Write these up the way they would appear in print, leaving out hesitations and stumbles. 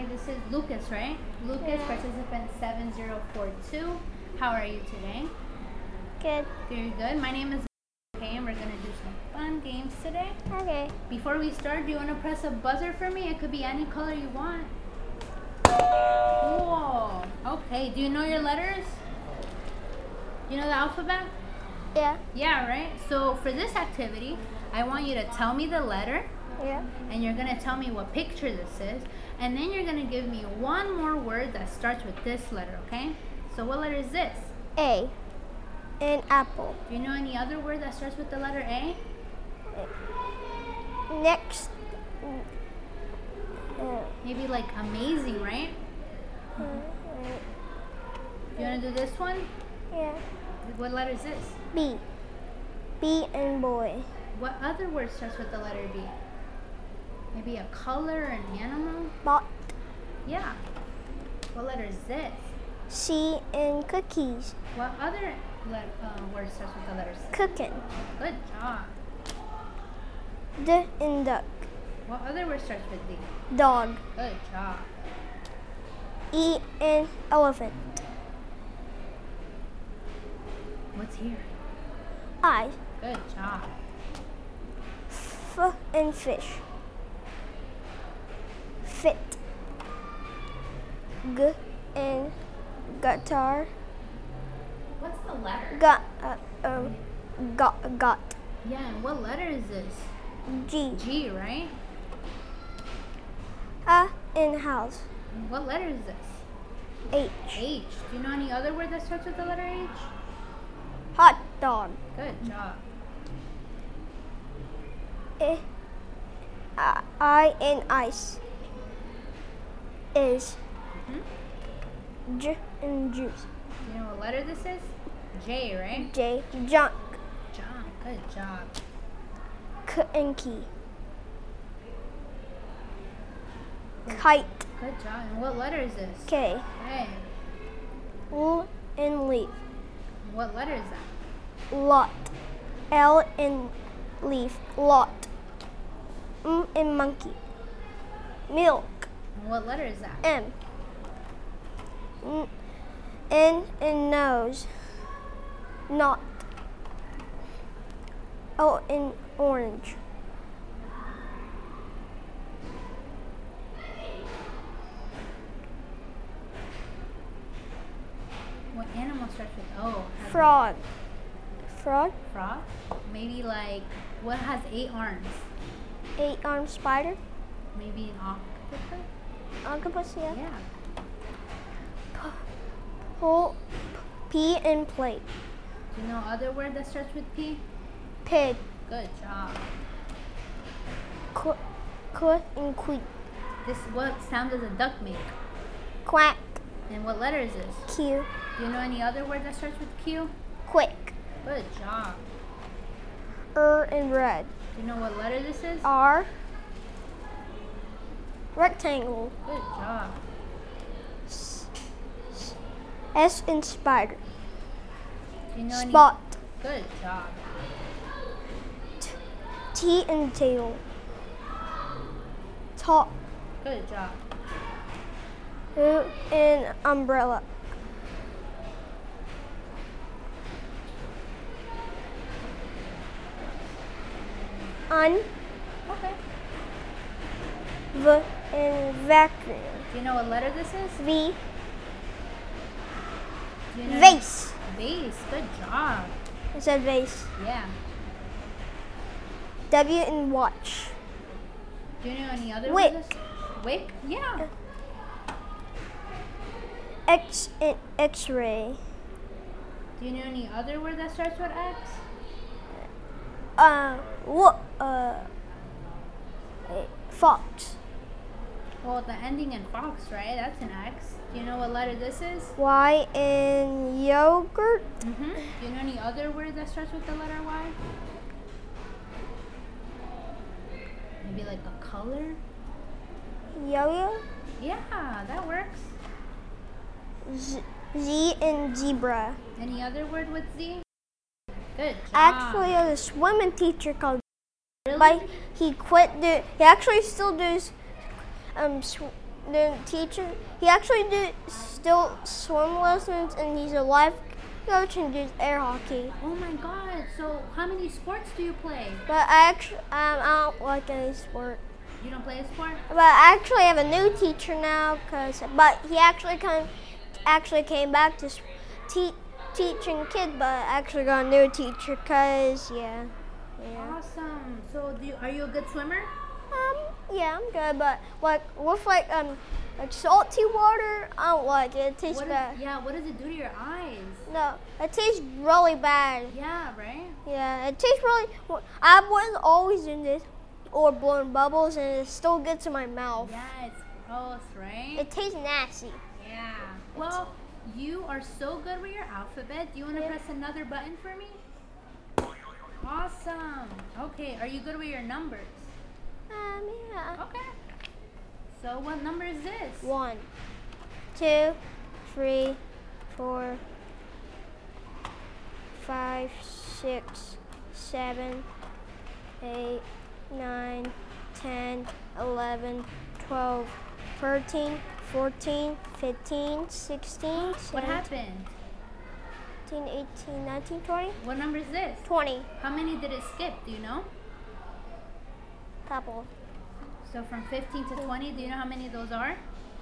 Hi, this is Lucas, right? Lucas, Yeah. participant 7042. How are you today? Good. Very good. My name is okay, and we're going to do some fun games today. Okay. Before we start, do you want to press a buzzer for me? It could be any color you want. Cool. Okay, do you know your letters? You know the alphabet? Yeah. Yeah, right? So for this activity, I want you to tell me the letter, Yeah. and you're going to tell me what picture this is, and then you're going to give me one more word that starts with this letter, okay? So what letter is this? A. An apple. Do you know any other word that starts with the letter A? Next. Maybe like amazing, right? You want to do this one? Yeah. What letter is this? B. B and boy. What other word starts with the letter B? Maybe a color, an animal? Bot. Yeah. What letter is this? C and cookies. What other word starts with the letter C? Cooking. Good job. D and duck. What other word starts with D? Dog. Good job. E and elephant. What's here? I. Good job. F and fish. Fit. G and guitar. What's the letter? Got. Yeah, and what letter is this? G. G, right? And house. And what letter is this? H. H. Do you know any other word that starts with the letter H? Hot dog. Good job. I and ice. Is. J and juice. Do you know what letter this is? J, right? J. Junk. John. Good job. K and key. Kite. Good job. And what letter is this? K. K. L and leaf. What letter is that? Lot. L and leaf. Lot. M and monkey. Milk. And what letter is that? M. N and nose. Not. O and orange. What animal starts with O? Frog. Frog. Frog? Maybe like, what has 8 arms? 8-armed spider. Maybe an octopus? Octopus, yeah. Yeah. Pull. P and plate. Do you know other word that starts with P? Pig. Good job. Quit and queak. This, what sound does a duck make? Quack. And what letter is this? Q. Do you know any other word that starts with Q? Quick. Good job. And red. Do you know what letter this is? R. Rectangle. Good job. S and spider. Do you know any? Spot. Good job. T and tail. Top. Good job. And umbrella. Un. Okay. V and vacuum. Do you know what letter this is? V. Do you know Vase. Vase. Good job. I said vase. Yeah. W and watch. Do you know any other Wick. words? Wick? Yeah. X and X-ray. Do you know any other word that starts with X? Fox. Well, the ending in fox, right? That's an X. Do you know what letter this is? Y and yogurt. Mm-hmm. Do you know any other word that starts with the letter Y? Maybe like a color? Yo-yo. Yeah, that works. Z and zebra. Any other word with Z? Good job. Actually, I had a swimming teacher called. Really? But he quit. He actually still does the teacher, he actually did still swim lessons, and he's a life coach and does air hockey. Oh my God! So how many sports do you play? But I don't like any sport. You don't play a sport? But I actually have a new teacher now, but he actually came back to teaching kids, but I actually got a new teacher, yeah. Awesome. So are you a good swimmer? Yeah, I'm good, but with like salty water, I don't like it. It tastes bad. What does it do to your eyes? No, it tastes really bad. Yeah, right? Yeah, it tastes really. I was always in this or blowing bubbles, and it still gets in my mouth. Yeah, it's gross, right? It tastes nasty. Yeah. Well, you are so good with your alphabet. Do you want to press another button for me? Awesome. Okay, are you good with your numbers? Yeah. Okay. So what number is this? 1, 2, 3, 4, 5, 6, 7, 8, 9, 10, 11, 12, 13, 14, 15, 16, 17, What happened? 18, 19, 20. What number is this? 20. How many did it skip? Do you know? Couple. So from 15 to 20, do you know how many those are?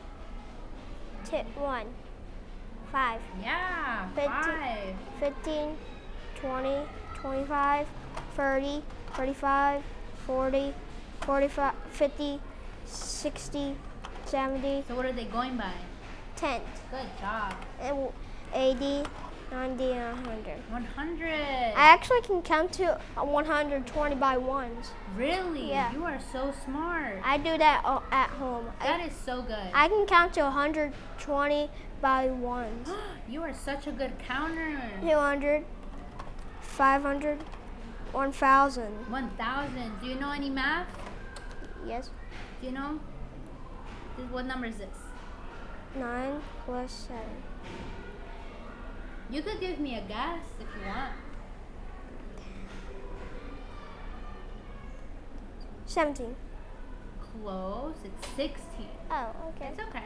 1, 5, Yeah, 15. 5. 15, 20, 25, 30, 35, 40, 45, 50, 60, 70, So what are they going by? 10, Good job. and 80, 90, and 100. 100. I actually can count to 120 by ones. Really? Yeah. You are so smart. I do that at home. That is so good. I can count to 120 by ones. You are such a good counter. 200, 500, 1,000. 1,000. Do you know any math? Yes. Do you know? What number is this? 9 plus 7. You could give me a guess if you want. 17. Close. It's 16. Oh, okay. It's okay.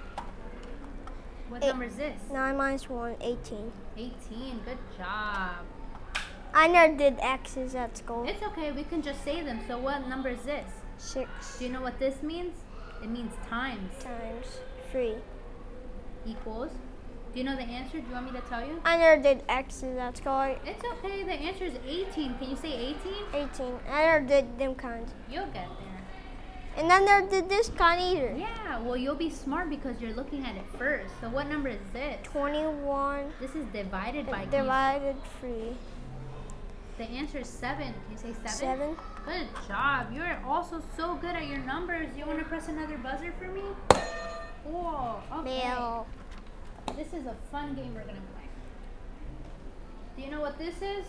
What Eight. number is this? 9 minus 1, 18. 18. Good job. I never did X's at school. It's okay. We can just say them. So what number is this? 6 Do you know what this means? It means times. times 3. Equals. Do you know the answer? Do you want me to tell you? I never did X's at school. It's okay. The answer is 18. Can you say 18? 18. I never did them kinds. You'll get there. And I never did this kind either. Yeah. Well, you'll be smart because you're looking at it first. So what number is this? 21 This is divided by. divided 3. The answer is 7. Can you say 7? 7. Good job. You're also so good at your numbers. You want to press another buzzer for me? Cool. Okay. Male. This is a fun game we're going to play. Do you know what this is?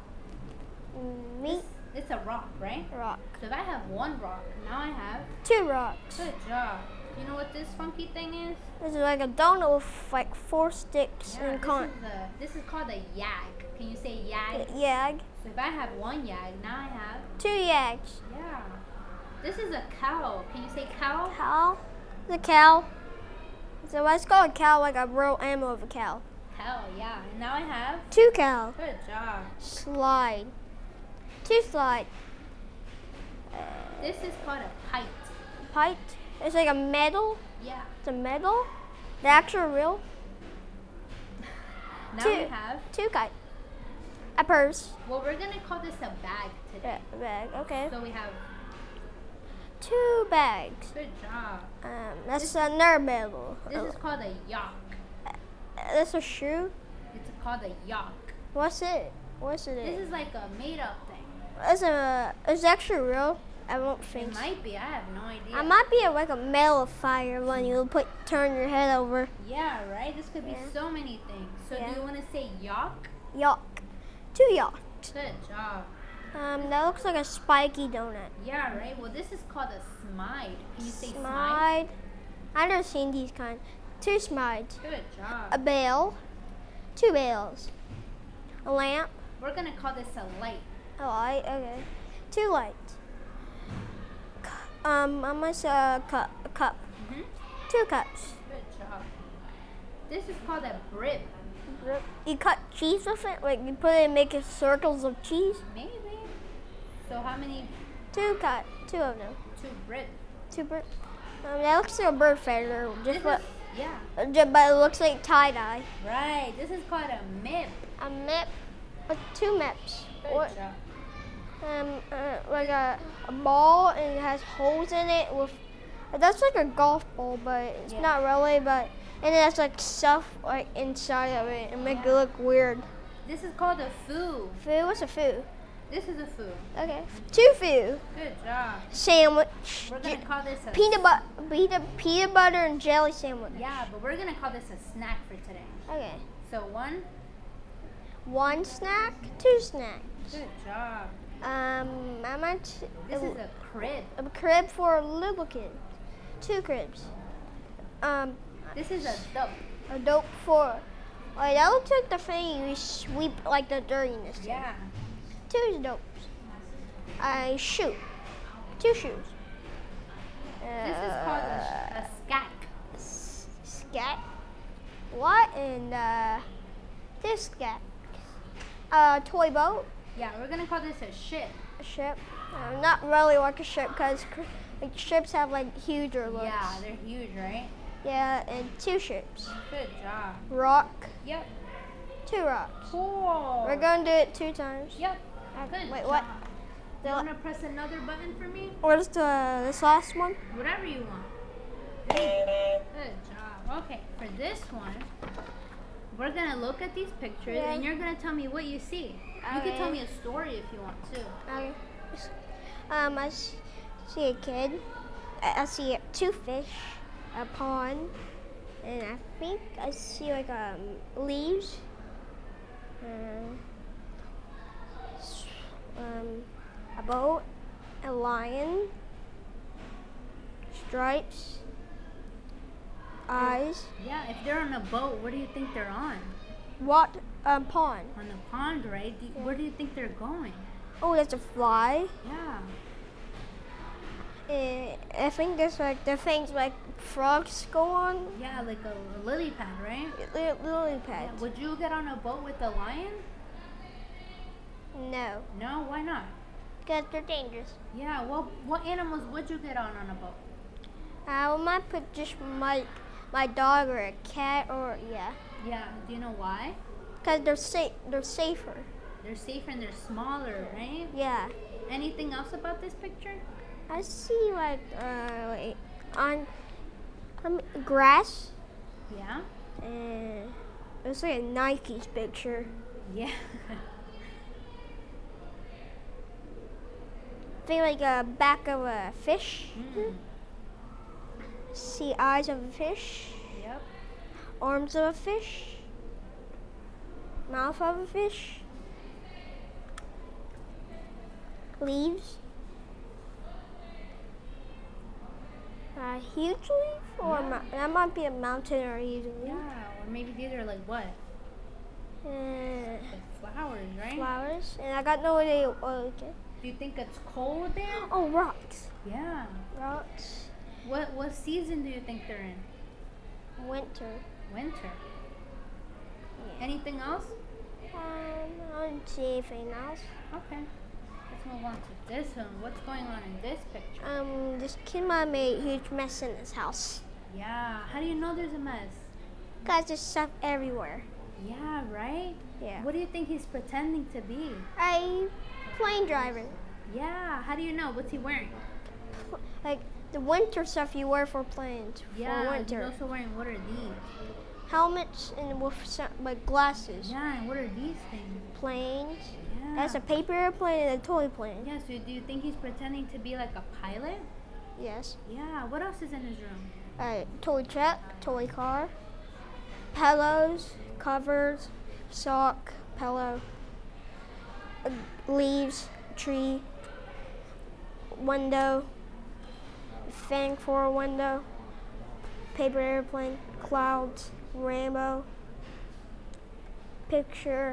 Meat It's a rock, right? rock. So if I have one rock, now I have. 2 rocks. Good job. You know what this funky thing is? This is like a donut with like 4 sticks and This is called a yag. Can you say yag? yag. So if I have one yag, now I have. 2 yags. Yeah. This is a cow. Can you say cow? Cow. The cow. So let's call a cow like a real animal of a cow. Cow, yeah. And now I have. 2 cow. Good job. Slide. 2 slide. This is called a kite. Pipe. It's like a metal. Yeah. It's a metal. The actual real. Now Two. we have. 2 kite. A purse. Well, we're gonna call this a bag today. A bag. Okay. So we have. 2 bags. Good job. That's another metal. This is called a yak. That's a shoe. It's called a yak. What's it? What's it? This is like a made-up thing. It's actually real. I won't think. It might be. I have no idea. I might be like a metal fire when you turn your head over. Yeah, right. This could be Yeah. so many things. So Yeah. do you want to say yak? Yuck. 2 yuck. Good job. That looks like a spiky donut. Yeah, right. Well, this is called a smide. Can you say smide? Smide. I've never seen these kind. 2 smides. Good job. A bell. 2 bells. A lamp. We're gonna call this a light. A light. Okay. 2 lights. Almost a cup. Mhm. 2 cups. Good job. This is called a brib. You cut cheese with it? Like you put it and make it circles of cheese? Maybe. So how many? 2 of them. 2 bribs. 2 bird. That looks like a bird feather. This Just what, is, yeah. but it looks like tie-dye. Right. This is called a mip. A mip, with 2 mips. Good What? job. Like a ball and it has holes in it with. That's like a golf ball, but it's Yeah. not really. But and it has like stuff like inside of it and make it look weird. This is called a foo. Foo? What's a foo? This is a foo. Okay. 2 foo. Good job. Sandwich. We're gonna call this a Peanut butter and jelly sandwich. Yeah, but we're gonna call this a snack for today. Okay. So 1. 1 snack, 2 snacks. Good job. I might. This is a crib. A crib for little kids. 2 cribs. This is a dope. A dope for. Like that looks like the thing you sweep like the dirtiness. Yeah. 2 dopes. A shoe. 2 shoes. This is called a skack. Scat. What? And this scat. A toy boat. Yeah, we're gonna call this a ship. A ship. Not really like a ship because like ships have like huger looks. Yeah, they're huge, right? Yeah, and 2 ships. Good job. Rock. Yep. 2 rocks. Cool. We're going to do it 2 times. Yep. Good Wait, job. what? You wanna press another button for me? What is this last one? Whatever you want. Good job. Okay, for this one, we're gonna look at these pictures Yeah. and you're gonna tell me what you see. You can tell me a story if you want to. Okay. I see a kid. I see 2 fish, a pond, and I think I see like leaves. A boat, a lion, stripes, eyes. Yeah, if they're on a boat, what do you think they're on? What? Pond. On the pond, right? Where do you think they're going? Oh, that's a fly. Yeah. I think there's like the things like frogs go on. Yeah, like a lily pad, right? Lily Yeah. pads. Would you get on a boat with a lion? No, No, why not? because they're dangerous. Yeah, well, what animals would you get on a boat? I might put just my dog or a cat or yeah, Yeah, do you know why? because they're safe. They're safer. They're safer and they're smaller, right? Yeah, Anything else about this picture? I see like on grass Yeah. and it's like a Nike's picture. Yeah. I think like a back of a fish. Mm. See eyes of a fish, Yep. arms of a fish, mouth of a fish, leaves. A huge leaf, or Yeah. that might be a mountain or a huge leaf. Yeah, or maybe these are like what? Like flowers, right? Flowers, and I got no idea. Okay. Do you think it's cold there? Oh, rocks. Yeah. Rocks. What season do you think they're in? Winter. Winter. Yeah. Anything else? I don't see anything else. Okay. Let's move on to this one. What's going on in this picture? This kid might made a huge mess in his house. Yeah. How do you know there's a mess? Cause there's stuff everywhere. Yeah, right? Yeah. What do you think he's pretending to be? A plane driver. Yeah. How do you know? What's he wearing? Like the winter stuff you wear for planes Yeah. for He's winter. also wearing, what are these? Helmets and with some, like glasses. Yeah, and what are these things? Planes. Yeah. That's a paper airplane and a toy plane. Yeah, so do you think he's pretending to be like a pilot? Yes. Yeah. What else is in his room? Toy truck, toy car, pillows, covers, sock, pillow, leaves, tree, window, thing for a window, paper airplane, clouds, rainbow, picture,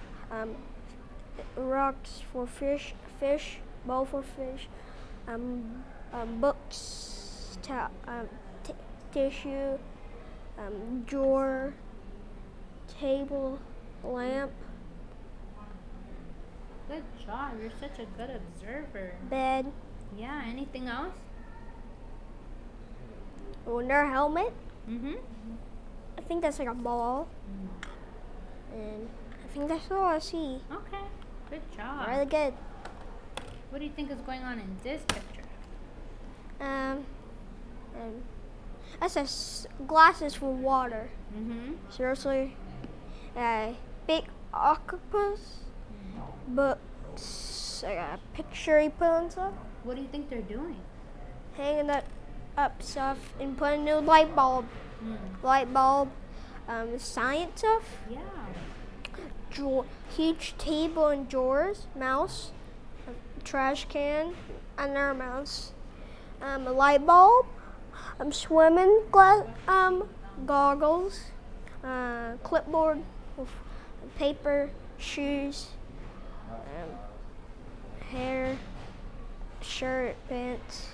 rocks for fish, bowl for fish, books, tissue, drawer, table, lamp, Good job. You're such a good observer. bed, Yeah, anything else? their helmet. Mm-hmm. I think that's like a ball. And I think that's all I see. Okay. Good job. Really good. What do you think is going on in this picture? That's glasses for water. Mm-hmm. Seriously, a big octopus, books, like a picture he put on stuff, What do you think they're doing? hanging up stuff, and put a new light bulb, science stuff, Yeah. huge table and drawers, mouse, a trash can, another mouse, a light bulb, swimming goggles, clipboard with paper, shoes, hair, shirt, pants,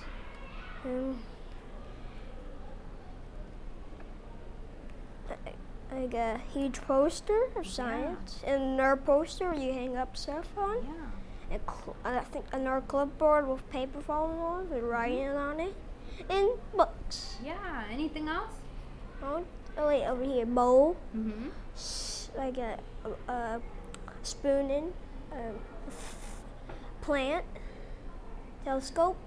like a huge poster of science, and another poster you hang up stuff on. Yeah. I think another clipboard with paper falling on with writing on it, and books. Yeah. Anything else? Oh wait, over here, bowl, Mm-hmm. like a spoon in, plant, telescope,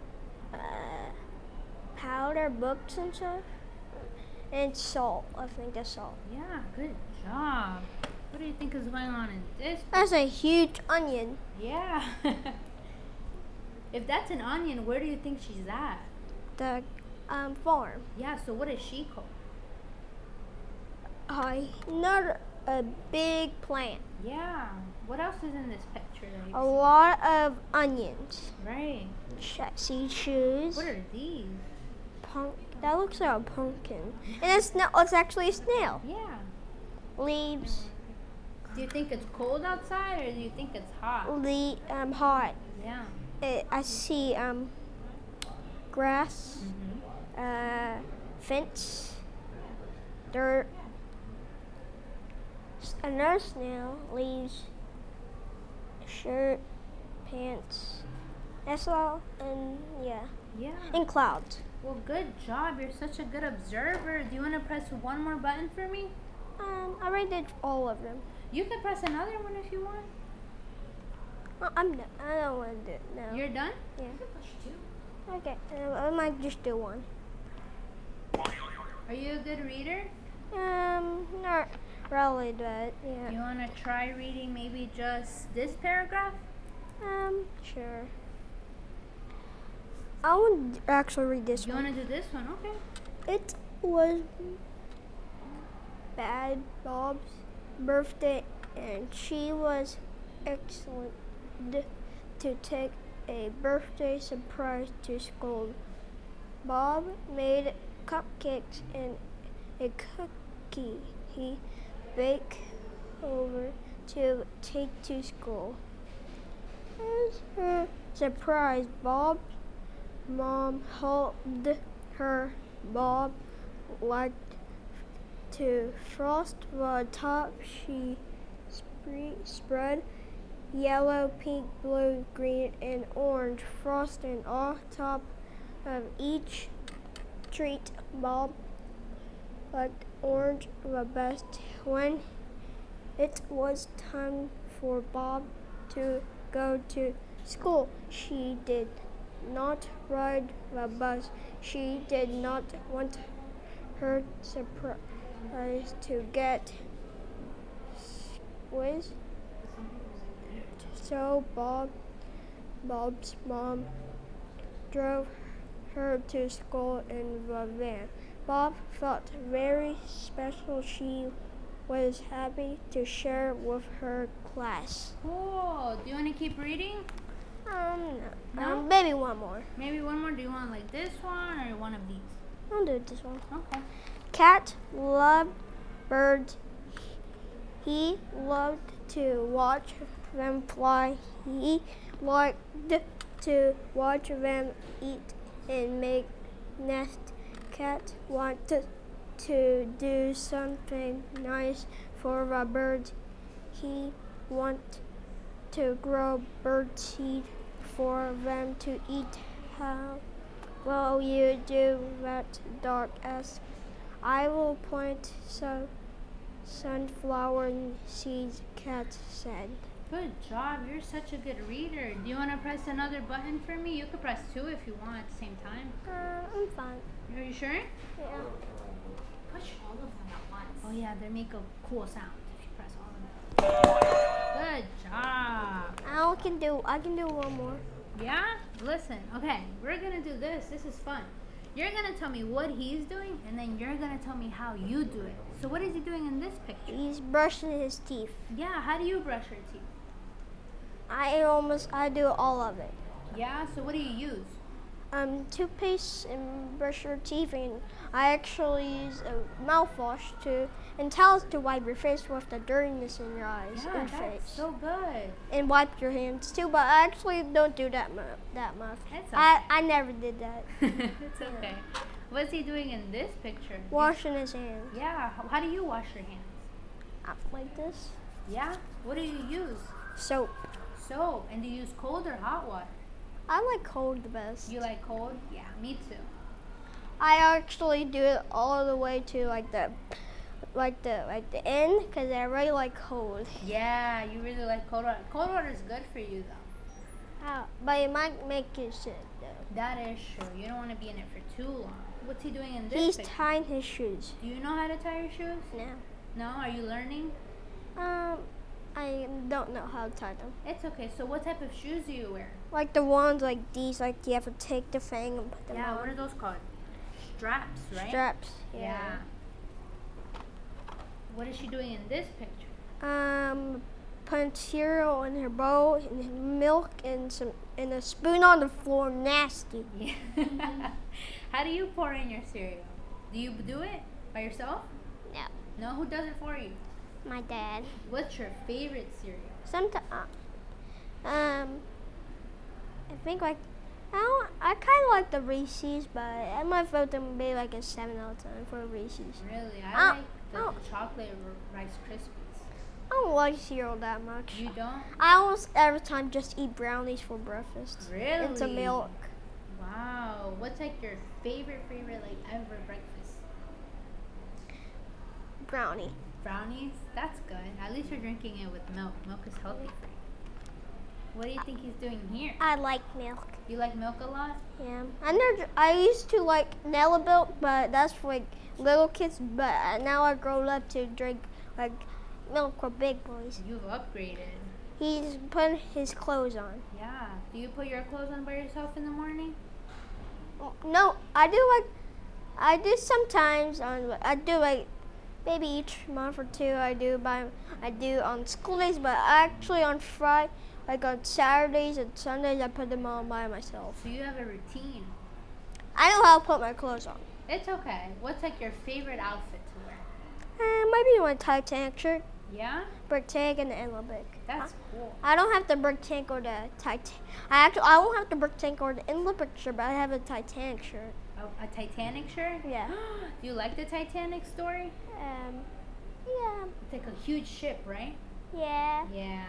powder, books and stuff, and salt. I think that's salt. Yeah. Good job. What do you think is going on in this? That's a huge onion. Yeah. If that's an onion, where do you think she's at? The farm. Yeah. So what is she called? Another a big plant. Yeah. What else is in this picture? That you A lot of onions. Right. See shoes. What are these? That looks like a pumpkin. And it's actually a snail. Yeah. Leaves. Do you think it's cold outside or do you think it's hot? Hot. Yeah. I see grass, Mm-hmm. fence, dirt, another snail, leaves, shirt, pants. That's all, and yeah, Yeah. and clouds. Well, good job. You're such a good observer. Do you want to press one more button for me? I already did all of them. You can press another one if you want. Well, I'm done. I don't want to do it now. You're done? Yeah. Okay, I might just do one. Are you a good reader? Not really, but yeah. You want to try reading maybe just this paragraph? Sure. I want to actually read this You one. want to do this one? Okay. It was Bad Bob's birthday, and she was excellent to take a birthday surprise to school. Bob made cupcakes and a cookie he baked over to take to school. As her surprise, Bob's mom helped her. Bob liked to frost the top. She spread yellow, pink, blue, green, and orange frosting on top of each treat. Bob liked orange the best. When it was time for Bob to go to school, she did not ride the bus. She did not want her surprise to get squeezed. So Bob's mom drove her to school in the van. Bob felt very special. She was happy to share with her class. Cool. Do you want to keep reading? No. Maybe one more. Maybe one more. Do you want like this one or one of these? I'll do this one. Okay. Cat loved birds. He loved to watch them fly. He liked to watch them eat and make nests. cat wanted to do something nice for the birds. He wanted to grow bird seed for them to eat. How will you do that? Dog asked. I will plant some sunflower seeds, Cat said. Good job. You're such a good reader. Do you want to press another button for me? You could press 2 if you want at the same time. I'm fine. Are you sure? Yeah. Push all of them at once. Oh yeah, they make a cool sound if you press all of them. Good job. I can do one more. Yeah? Listen, okay, we're gonna do this. This is fun. You're gonna tell me what he's doing, and then you're gonna tell me how you do it. So what is he doing in this picture? He's brushing his teeth. Yeah, how do you brush your teeth? I do all of it. Yeah, so what do you use? Toothpaste and brush your teeth, and I actually use a mouthwash and towels to wipe your face with the dirtiness in your eyes Yeah, and that's face, so good. and wipe your hands too. But I actually don't do that much. That's I never did that. It's okay. What's he doing in this picture? Washing his hands. Yeah, how do you wash your hands? Like this. Yeah? What do you use? Soap. Soap. And do you use cold or hot water? I like cold the best. You like cold? Yeah, me too. I actually do it all the way to the end because I really like cold. Yeah, you really like cold water. Cold water is good for you though. But it might make you sick though. That is true. You don't want to be in it for too long. What's he doing in this He's picture? tying his shoes. Do you know how to tie your shoes? No. No? Are you learning? I don't know how to tie them. It's okay. So what type of shoes do you wear? Like the ones like these, like you have to take the fang and put them Yeah, on. what are those called? Straps, right? Straps. Yeah. What is she doing in this picture? Putting cereal in her bowl and milk and a spoon on the floor. Nasty. Yeah. How do you pour in your cereal? Do you do it by yourself? No. No? Who does it for you? My dad. What's your favorite cereal? Sometimes, I think like, I kind of like the Reese's, but I might vote them maybe like a 7 out of 10 for Reese's. Really? Oh, I like the oh. chocolate Rice Krispies. I don't like cereal that much. You don't? I almost every time just eat brownies for breakfast. Really? It's a milk. Wow. What's like your favorite like ever breakfast? Brownie. Brownies? That's good. At least you're drinking it with milk. Milk is healthy for you. What do you think he's doing here? I like milk. You like milk a lot? Yeah. I used to like Nella milk, but that's for like little kids. But now I grow up to drink like milk for big boys. You've upgraded. He's putting his clothes on. Yeah. Do you put your clothes on by yourself in the morning? No, I do sometimes I do like maybe each month or two I do on school days, but actually on Friday, like on Saturdays and Sundays I put them on by myself. So you have a routine. I know how to put my clothes on. It's okay. What's like your favorite outfit to wear? Maybe my Titanic shirt, Yeah? brick tank, and the Inlabic. That's cool. I don't have the brick tank or the Titanic. I won't have the brick tank or the Inlabic shirt, but I have a Titanic shirt. Oh, a Titanic shirt? Yeah. Do you like the Titanic story? Yeah. It's like a huge ship, right? Yeah. Yeah.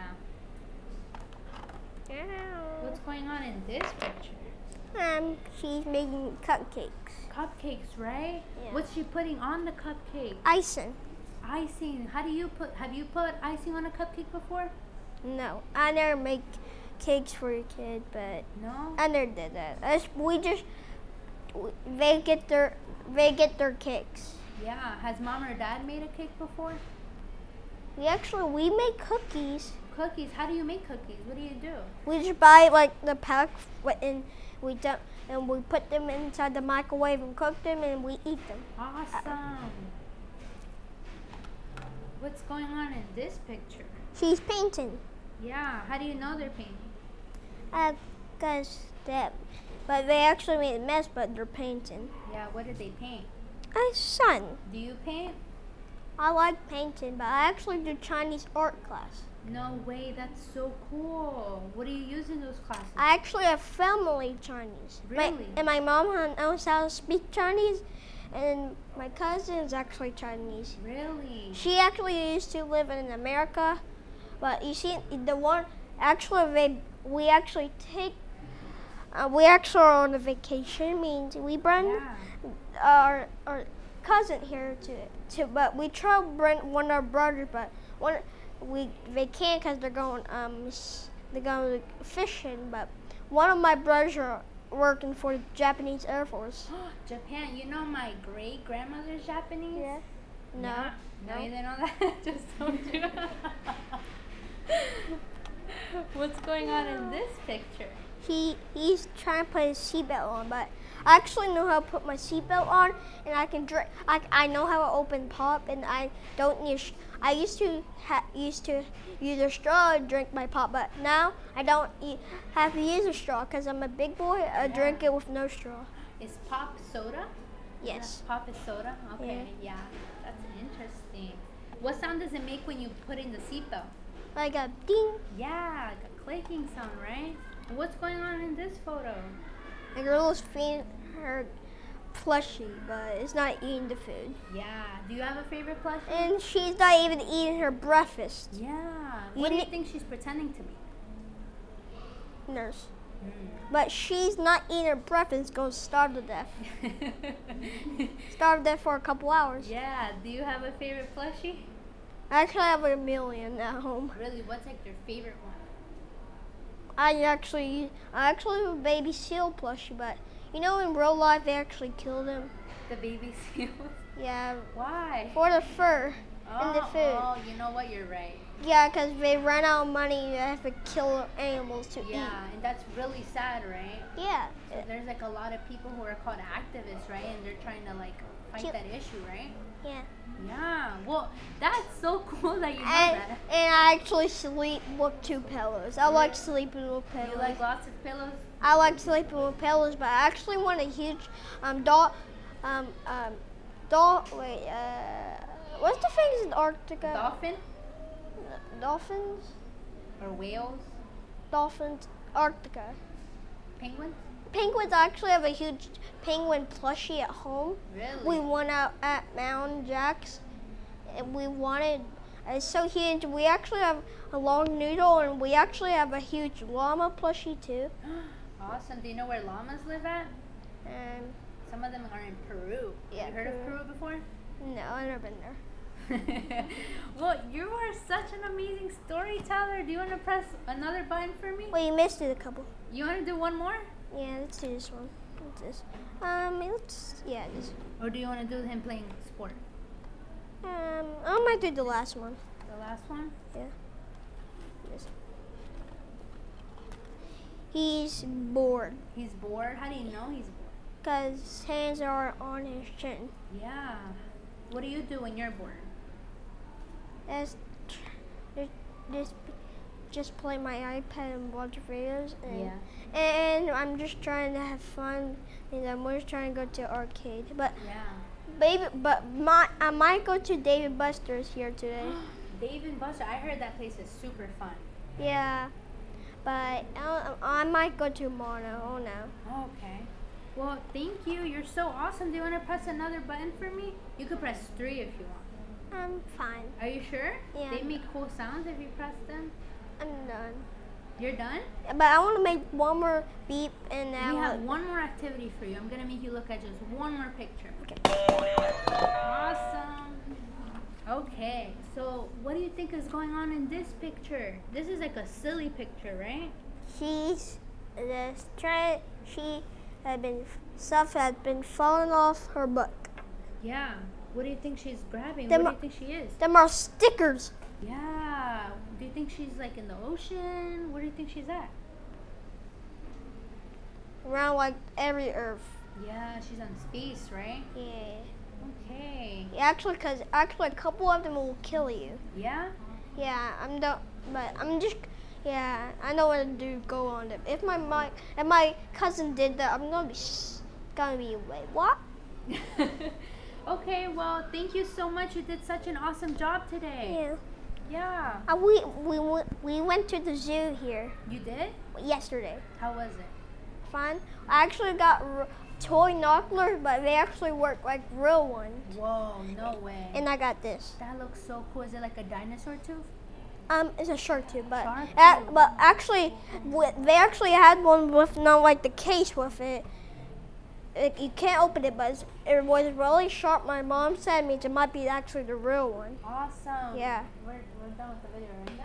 What's going on in this picture? She's making cupcakes. Cupcakes, right? Yeah. What's she putting on the cupcake? Icing. Icing. Have you put icing on a cupcake before? No, I never make cakes for a kid, but No? I never did that. They get their cakes. Yeah. Has mom or dad made a cake before? We make cookies. Cookies. How do you make cookies? What do you do? We just buy like the pack and we put them inside the microwave and cook them and we eat them. Awesome. What's going on in this picture? She's painting. Yeah. How do you know they're painting? But they actually made a mess, but they're painting. Yeah. What did they paint? A sun. Do you paint? I like painting, but I actually do Chinese art class. No way. That's so cool. What do you use in those classes? I actually have family Chinese. Really? And my mom knows how to speak Chinese, and my cousin is actually Chinese. Really? She actually used to live in America, but you see, the one actually we actually are on a vacation. Means we bring Yeah. our cousin here but we try to bring one of our brothers, but they can't because they're going fishing. But one of my brothers are working for the Japanese Air Force. Japan. You know my great grandmother's Japanese? Yeah. No. Yeah. No, you didn't know that? Just told you. What's going on in this picture? He's trying to put his seatbelt on, but I actually know how to put my seatbelt on, and I can drink. I know how to open pop, and I don't need. I used to use a straw to drink my pop, but now I don't have to use a straw because I'm a big boy. I drink it with no straw. Is pop soda? Yes. Pop is soda? Okay, yeah. That's interesting. What sound does it make when you put in the seatbelt? Like a ding. Yeah, like a clicking sound, right? What's going on in this photo? The girl is feeding her plushie, but it's not eating the food. Yeah. Do you have a favorite plushie? And she's not even eating her breakfast. Yeah. You What do you ne- think she's pretending to be? Nurse. But she's not eating her breakfast, going to starve to death. Starve to death for a couple hours. Yeah. Do you have a favorite plushie? I actually have a million at home. Really? What's like your favorite one? I actually have a baby seal plushie, but you know in real life they actually killed him. The baby seals? Yeah, Why? for the fur and the food. Oh, you know what? You're right. Yeah, because they ran out of money. They have to kill animals to Yeah, and that's really sad, right? eat. Yeah. So there's like a lot of people who are called activists, right? And they're trying to like fight Kill- that issue, right? Yeah. Yeah. Well, that's so cool that you know And that. I actually sleep with 2 pillows. I like sleeping with pillows. You like lots of pillows? I like sleeping with pillows, but I actually want a huge what's the things in Antarctica? Dolphin Dolphins? or whales? Dolphins, Antarctica. Penguins? Penguins actually have a huge penguin plushie at home. Really? We went out at Mountain Jack's, and it's so huge. We actually have a long noodle, and we actually have a huge llama plushie too. Awesome. Do you know where llamas live at? And Some of them are in Peru. Yeah, You heard of Peru. Peru before? no, I've never been there. Well, you are such an amazing storyteller. Do you want to press another button for me? Well, you missed it a couple. You want to do one more? Yeah, let's do this one. What's this? This. Or do you want to do him playing sport? I might do the last one. The last one? This. He's bored He's bored? How do you know he's bored? because his hands are on his chin. Yeah. What do you do when you're bored? That's just play my iPad and watch videos. And I'm just trying to have fun, and I'm just trying to go to arcade. But Yeah. I might go to David Buster's here today. Dave and Buster, I heard that place is super fun. Yeah, but I might go to Mono. Oh no. Okay. Well, thank you. You're so awesome. Do you want to press another button for me? You could press 3 if you want. I'm fine. Are you sure? Yeah. They make cool sounds if you press them. I'm done. You're done? But I want to make one more beep, and We then have one more activity for you. I'm gonna make you look at just one more picture. Okay. Awesome. Okay, so what do you think is going on in this picture? This is like a silly picture, right? Stuff has been falling off her book. Yeah. What do you think she's grabbing? Them What do you think she is? Them are stickers. Yeah. Do you think she's like in the ocean? Where do you think she's at? Around like every Earth. Yeah, she's on space, right? Yeah. Okay. Actually, a couple of them will kill you. Yeah? Yeah, I know what to do. Go on them. If my cousin did that, I'm gonna be wait, what? Okay, well, thank you so much. You did such an awesome job today. Yeah. Yeah. We went to the zoo here You did? yesterday. How was it? Fun. I actually got toy knucklers, but they actually work like real ones. Whoa, no way. And I got this. That looks so cool. Is it like a dinosaur tooth? It's a shark tooth, but Shark tooth. but actually, they actually had one with not like the case with it. You can't open it, but it was really sharp. My mom said means it might be actually the real one. Awesome. Yeah. We're done with the video, right?